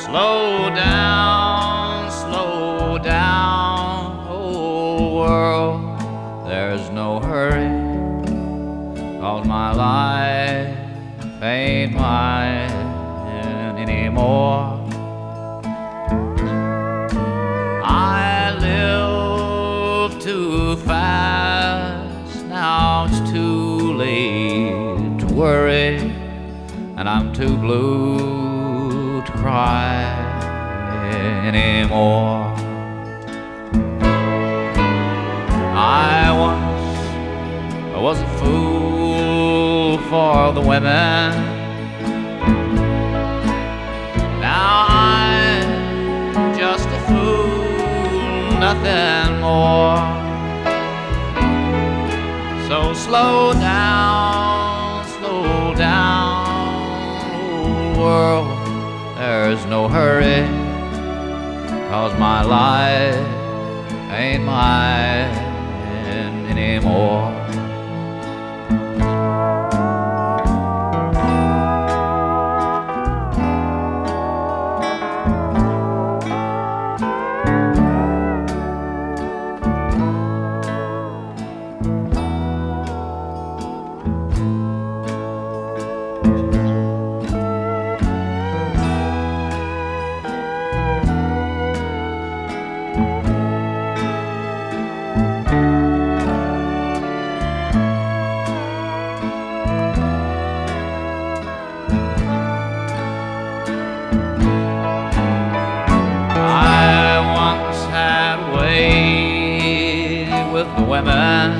slow down, oh world, there's no hurry, 'cause my life ain't mine anymore. I live too fast, now it's too late to worry, and I'm too blue to cry anymore. I was a fool for the women. Now I'm just a fool, nothing more. So slow down, old world, there's no hurry, 'cause my life ain't mine anymore. With the women,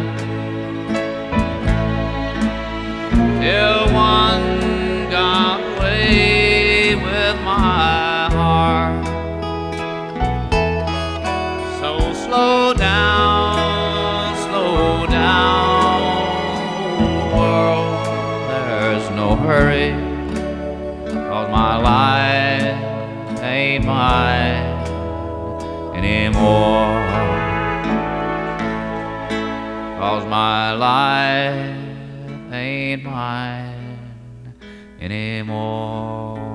till one got away with my heart. So slow down, world, there's no hurry, 'cause my life ain't mine anymore. 'Cause my life ain't mine anymore.